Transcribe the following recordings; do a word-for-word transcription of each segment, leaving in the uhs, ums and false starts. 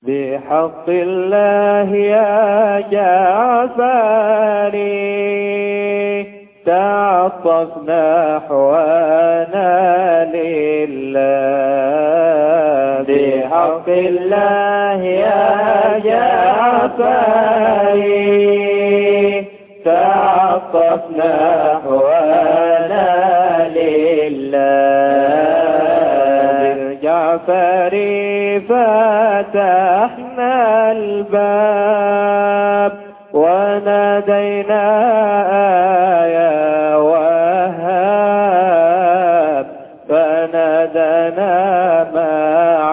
بحق الله يا جعفري تعطف نحونا لله. بحق الله يا جعفري تعطف نحونا لله. جعفري فتحنا الباب ونادينا يا وهاب فنادنا مع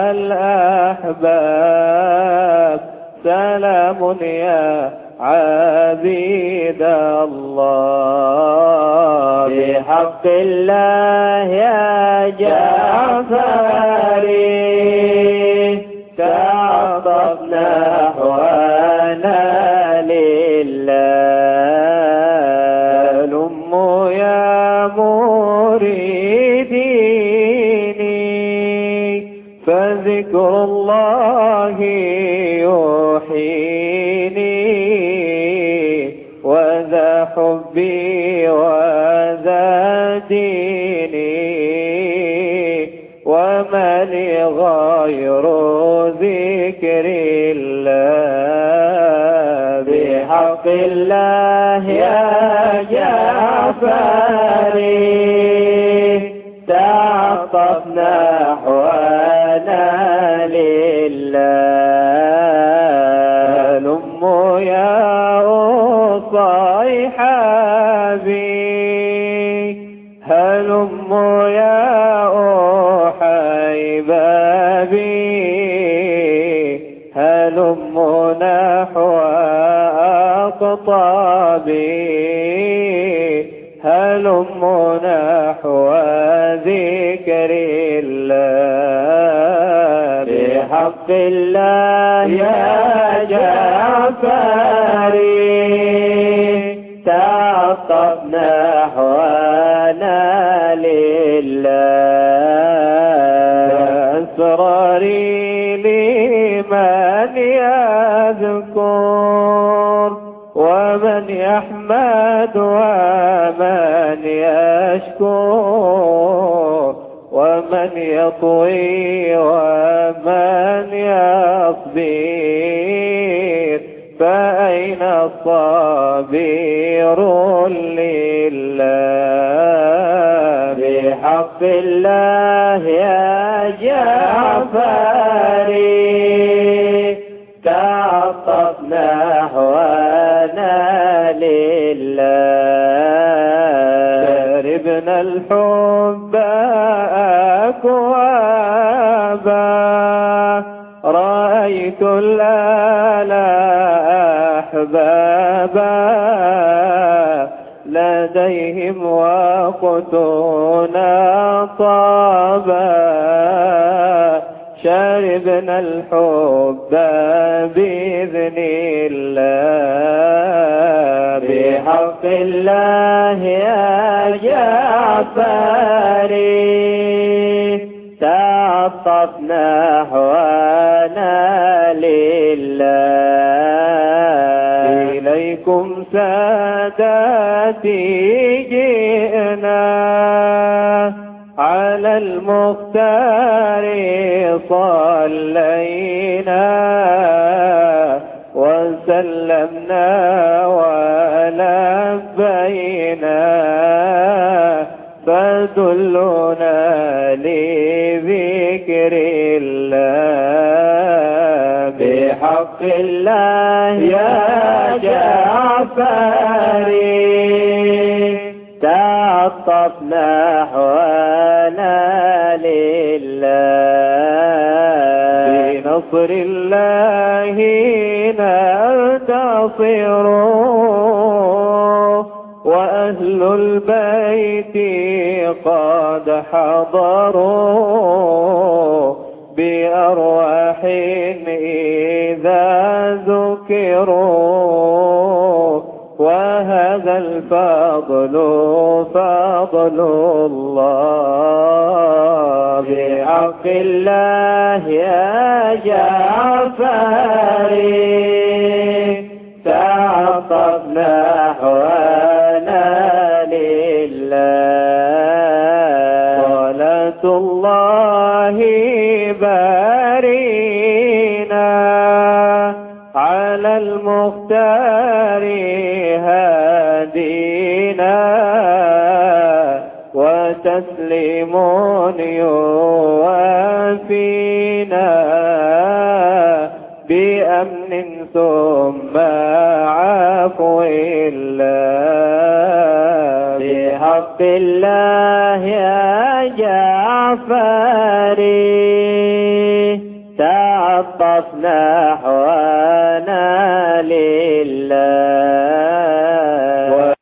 الأحباب. سلام يا عبيد الله. بحق الله يا جعفري تعطف نحونا لله. هلم يا مريديني فذكر الله يحييني وذا حبي وذا ديني وما لي غير ذكر الله. بحق الله يا جعفري تعطف نحونا لله. هلم يا صيحابي هلم يا أحبابي هلم نحو أقطابي هلم نحو ذكر الله. بحق الله يا جعفري تعطف نحونا لله. أسراري لمن يذكر ومن يحمد ومن يشكر ومن يطوي ومن يصبر. فأين الصابر لله. بحق الله يا جعفري تعطف نحونا لله. شربنا الحب أكوابا رأيت الآلاء أحبابا لديهم وقتنا طابا. شربنا الحب بإذن الله. بحق الله يا جعفري تعطف نحونا لله. إليكم ساداتي جئنا على المختار صلينا وسلمنا ولبينا فدلنا لذكر الله. بحق الله يا جعفري تعطف نحونا لله. بنصر الله ننتصر وأهل البيت قد حضروا بأرواح إذا ذكروا. وهذا الفضل فضل الله. بحق الله يا جعفري تعطف نحونا لله صلاة الله بارينا على المختار هادينا وتسليم يوافينا بأمن ثم عفو الله بحق الله يا جعفري تعطف نحونا لله